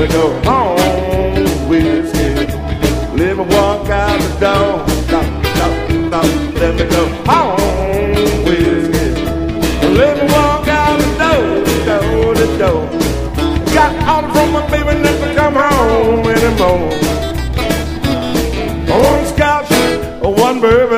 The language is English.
me go home, whiskey. Let me walk out the door. Let me go home, whiskey. Let me walk out the door. Got all from my baby, never come home anymore. One scotch, one bourbon.